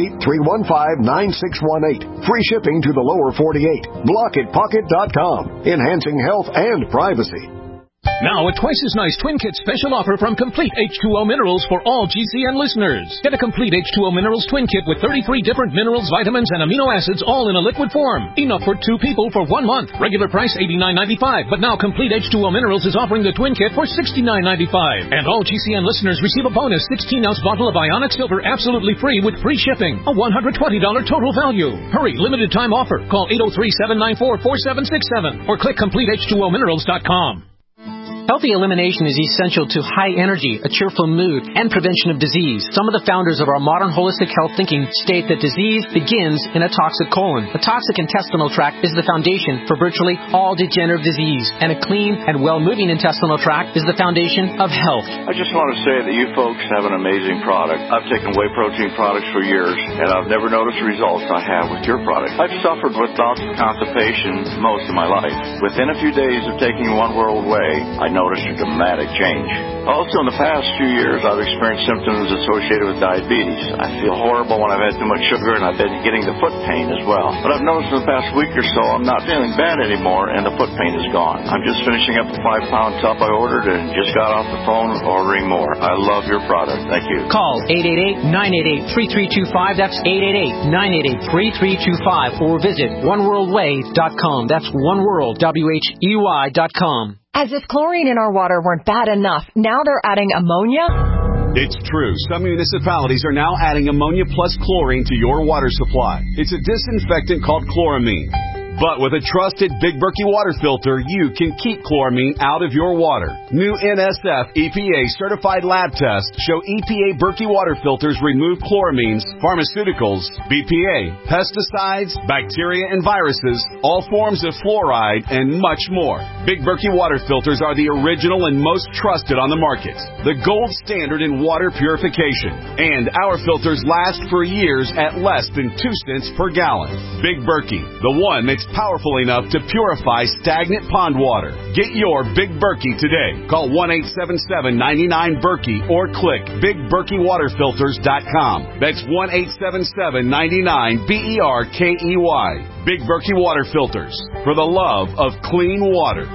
888-315-9618. Free shipping to the lower 48. Blockitpocket.com. Enhancing health and privacy. Now, a twice as nice Twin Kit special offer from Complete H2O Minerals for all GCN listeners. Get a Complete H2O Minerals Twin Kit with 33 different minerals, vitamins, and amino acids all in a liquid form. Enough for 2 people for 1 month. Regular price $89.95, but now Complete H2O Minerals is offering the Twin Kit for $69.95. And all GCN listeners receive a bonus 16-ounce bottle of Ionic Silver absolutely free with free shipping. A $120 total value. Hurry, limited time offer. Call 803-794-4767 or click CompleteH2OMinerals.com. Healthy elimination is essential to high energy, a cheerful mood, and prevention of disease. Some of the founders of our modern holistic health thinking state that disease begins in a toxic colon. A toxic intestinal tract is the foundation for virtually all degenerative disease, and a clean and well-moving intestinal tract is the foundation of health. I just want to say that you folks have an amazing product. I've taken whey protein products for years, and I've never noticed the results I have with your product. I've suffered with bouts of constipation most of my life. Within a few days of taking One World Whey, I noticed a dramatic change. Also, in the past few years, I've experienced symptoms associated with diabetes. I feel horrible when I've had too much sugar, and I've been getting the foot pain as well. But I've noticed in the past week or so, I'm not feeling bad anymore, and the foot pain is gone. I'm just finishing up a 5-pound tub I ordered and just got off the phone ordering more. I love your product. Thank you. Call 888-988-3325. That's 888-988-3325. Or visit oneworldway.com. That's oneworld.com. As if chlorine in our water weren't bad enough, now they're adding ammonia? It's true. Some municipalities are now adding ammonia plus chlorine to your water supply. It's a disinfectant called chloramine. But with a trusted Big Berkey water filter, you can keep chloramine out of your water. New NSF EPA certified lab tests show EPA Berkey water filters remove chloramines, pharmaceuticals, BPA, pesticides, bacteria and viruses, all forms of fluoride, and much more. Big Berkey water filters are the original and most trusted on the market. The gold standard in water purification. And our filters last for years at less than 2 cents per gallon. Big Berkey, the one that powerful enough to purify stagnant pond water. Get your Big Berkey today. Call 1-877-99-BERKEY or click BigBerkeyWaterFilters.com. That's 1-877-99-BERKEY. Big Berkey Water Filters, for the love of clean water.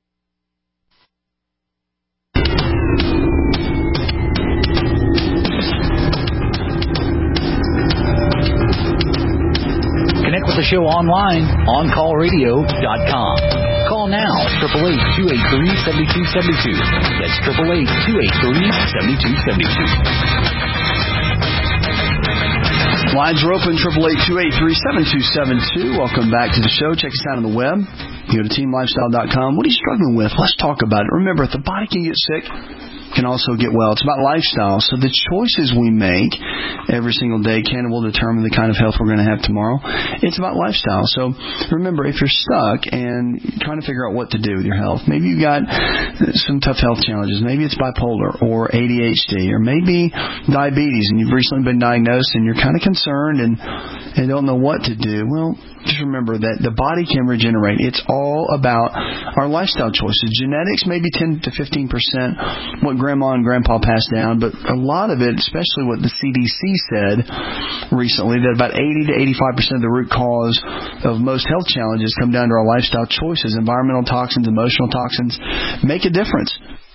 Connect with the show online, OnCallRadio.com. Call now, 888-283-7272. That's 888-283-7272. Lines are open, 888-283-7272. Welcome back to the show. Check us out on the web. You go to teamlifestyle.com. What are you struggling with? Let's talk about it. Remember, if the body can get sick, can also get well. It's about lifestyle. So the choices we make every single day can and will determine the kind of health we're going to have tomorrow. It's about lifestyle. So remember, if you're stuck and you're trying to figure out what to do with your health, maybe you've got some tough health challenges. Maybe it's bipolar or ADHD or maybe diabetes, and you've recently been diagnosed and you're kind of concerned and don't know what to do. Well, just remember that the body can regenerate. It's all about our lifestyle choices. Genetics may be 10 to 15% what grandma and grandpa passed down, but a lot of it, especially what the CDC said recently, that about 80 to 85% of the root cause of most health challenges come down to our lifestyle choices. Environmental toxins, emotional toxins make a difference.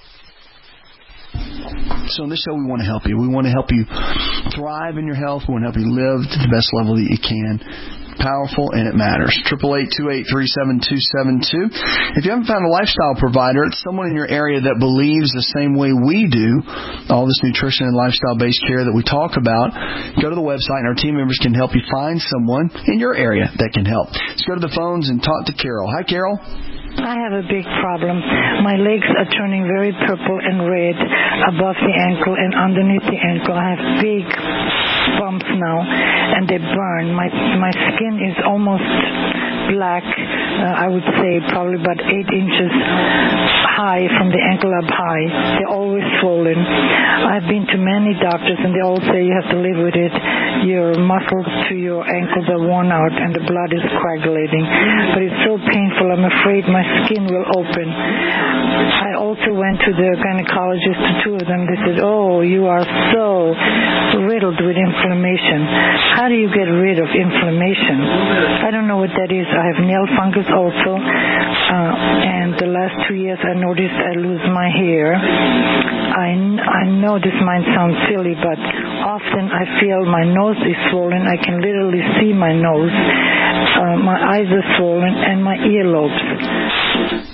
So in this show, we want to help you. We want to help you thrive in your health. We want to help you live to the best level that you can. Powerful, and it matters. 888-283-7272. If you haven't found a lifestyle provider, it's someone in your area that believes the same way we do, all this nutrition and lifestyle-based care that we talk about, go to the website, and our team members can help you find someone in your area that can help. Let's go to the phones and talk to Carol. Hi, Carol. I have a big problem. My legs are turning very purple and red above the ankle and underneath the ankle. I have big bumps now, and they burn. My skin is almost black. I would say probably about 8 inches high from the ankle up high. They're always swollen. I've been to many doctors, and they all say you have to live with it. Your muscles to your ankles are worn out, and the blood is coagulating. But it's so painful. I'm afraid my skin will open. I also went to the gynecologist, to 2 of them. They said, oh, you are so riddled with inflammation. How do you get rid of inflammation? I don't know what that is. I have nail fungus also, and the last 2 years I noticed I lose my hair. I know this might sound silly, but often I feel my nose is swollen. I can literally see my nose. My eyes are swollen, and my earlobes.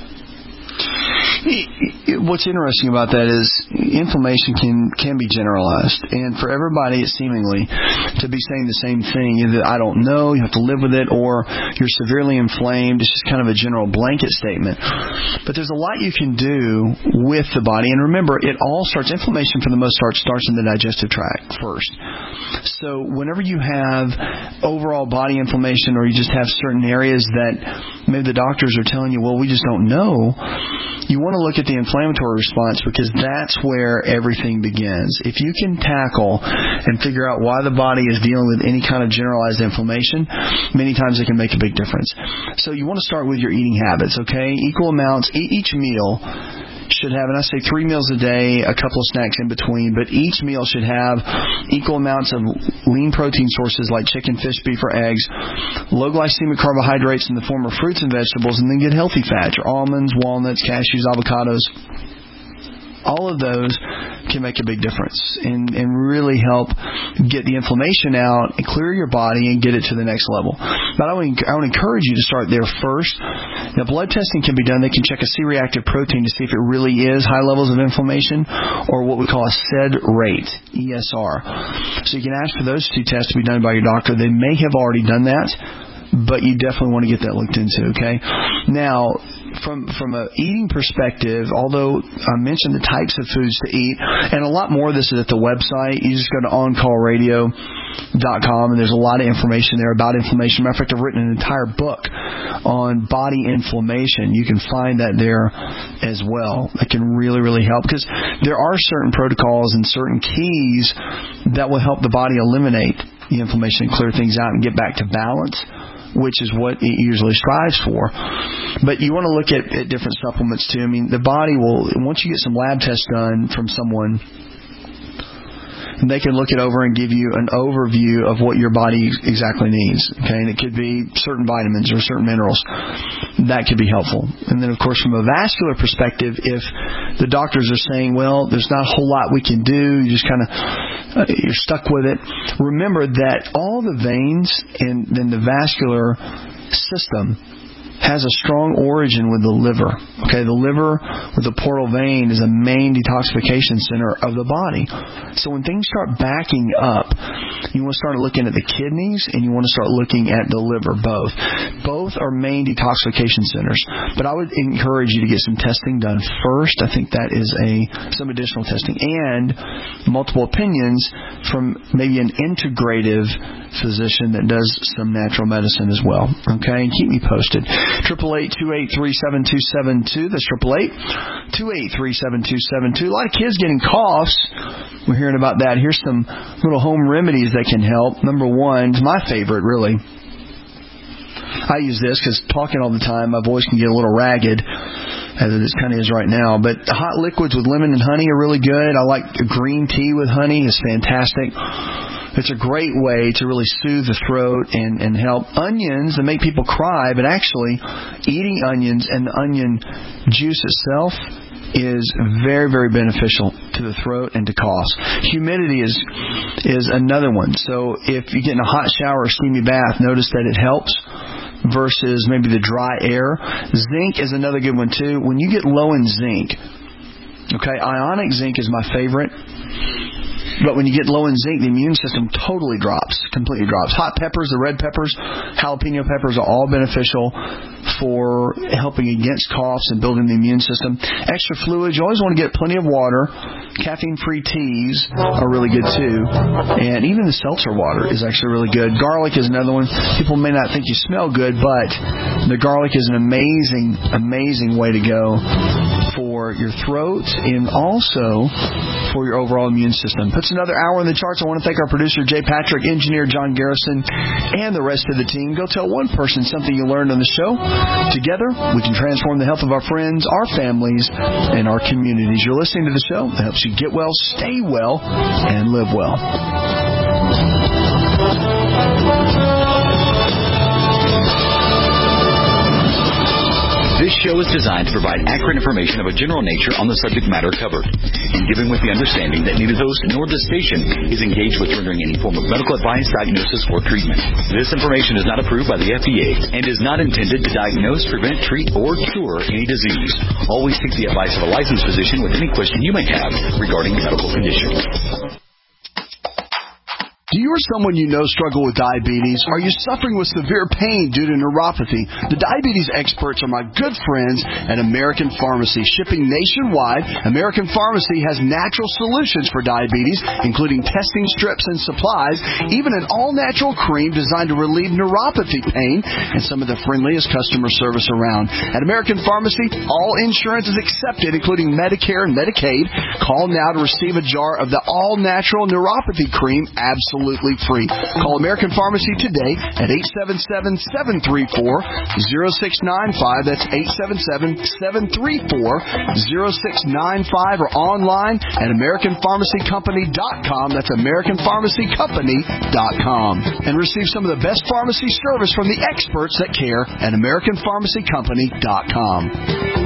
What's interesting about that is inflammation can be generalized, and for everybody it's seemingly to be saying the same thing, either I don't know, you have to live with it, or you're severely inflamed. It's just kind of a general blanket statement. But there's a lot you can do with the body, and remember, inflammation for the most part starts in the digestive tract first. So whenever you have overall body inflammation, or you just have certain areas that maybe the doctors are telling you, well, we just don't know, you want to look at the inflammatory response, because that's where everything begins. If you can tackle and figure out why the body is dealing with any kind of generalized inflammation, many times it can make a big difference. So you want to start with your eating habits, okay? Equal amounts, each meal should have, and I say 3 meals a day, a couple of snacks in between, but each meal should have equal amounts of lean protein sources like chicken, fish, beef, or eggs, low glycemic carbohydrates in the form of fruits and vegetables, and then good healthy fats, your almonds, walnuts, cashews, avocados. All of those can make a big difference and really help get the inflammation out and clear your body and get it to the next level. But I would encourage you to start there first. Now, blood testing can be done. They can check a C-reactive protein to see if it really is high levels of inflammation, or what we call a SED rate, ESR. So you can ask for those 2 tests to be done by your doctor. They may have already done that, but you definitely want to get that looked into, okay? Now, from an eating perspective, although I mentioned the types of foods to eat, and a lot more of this is at the website. You just go to OnCallRadio.com, and there's a lot of information there about inflammation. Matter of fact, I've written an entire book on body inflammation. You can find that there as well. It can really, really help, because there are certain protocols and certain keys that will help the body eliminate the inflammation and clear things out and get back to balance which is what it usually strives for. But you want to look at different supplements too. I mean, the body will, once you get some lab tests done from someone, they can look it over and give you an overview of what your body exactly needs. Okay, and it could be certain vitamins or certain minerals. That could be helpful. And then, of course, from a vascular perspective, if the doctors are saying, well, there's not a whole lot we can do, you just kind of you're stuck with it. Remember that all the veins in the vascular system has a strong origin with the liver. Okay, the liver with the portal vein is a main detoxification center of the body. So when things start backing up, you want to start looking at the kidneys and you want to start looking at the liver, both. Both are main detoxification centers. But I would encourage you to get some testing done first. I think that is some additional testing and multiple opinions from maybe an integrative physician that does some natural medicine as well. Okay, and keep me posted. 888-283-7272. That's 888-283-7272. A lot of kids getting coughs. We're hearing about that. Here's some little home remedies that can help. Number one, it's my favorite, really. I use this because talking all the time, my voice can get a little ragged, as it kind of is right now. But hot liquids with lemon and honey are really good. I like green tea with honey. It's fantastic. It's a great way to really soothe the throat and help. Onions that make people cry, but actually eating onions and the onion juice itself is very, very beneficial to the throat and to coughs. Humidity is another one. So if you get in a hot shower or steamy bath, notice that it helps versus maybe the dry air. Zinc is another good one too. When you get low in zinc, okay, ionic zinc is my favorite. But when you get low in zinc, the immune system completely drops. Hot peppers, the red peppers, jalapeno peppers are all beneficial for helping against coughs and building the immune system. Extra fluids, you always want to get plenty of water. Caffeine-free teas are really good too. And even the seltzer water is actually really good. Garlic is another one. People may not think you smell good, but the garlic is an amazing, amazing way to go for your throat and also for your overall immune system. Puts another hour in the charts. I want to thank our producer, Jay Patrick, engineer John Garrison, and the rest of the team. Go tell one person something you learned on the show. Together, we can transform the health of our friends, our families, and our communities. You're listening to the show that helps you get well, stay well, and live well. This show is designed to provide accurate information of a general nature on the subject matter covered, and given with the understanding that neither host nor the station is engaged with rendering any form of medical advice, diagnosis, or treatment. This information is not approved by the FDA and is not intended to diagnose, prevent, treat, or cure any disease. Always seek the advice of a licensed physician with any question you may have regarding a medical condition. Do you or someone you know struggle with diabetes? Are you suffering with severe pain due to neuropathy? The diabetes experts are my good friends at American Pharmacy. Shipping nationwide, American Pharmacy has natural solutions for diabetes, including testing strips and supplies, even an all-natural cream designed to relieve neuropathy pain, and some of the friendliest customer service around. At American Pharmacy, all insurance is accepted, including Medicare and Medicaid. Call now to receive a jar of the all-natural neuropathy cream absolutely free. Call American Pharmacy today at 877-734-0695. That's 877-734-0695 or online at AmericanPharmacyCompany.com. That's AmericanPharmacyCompany.com. And receive some of the best pharmacy service from the experts that care at AmericanPharmacyCompany.com.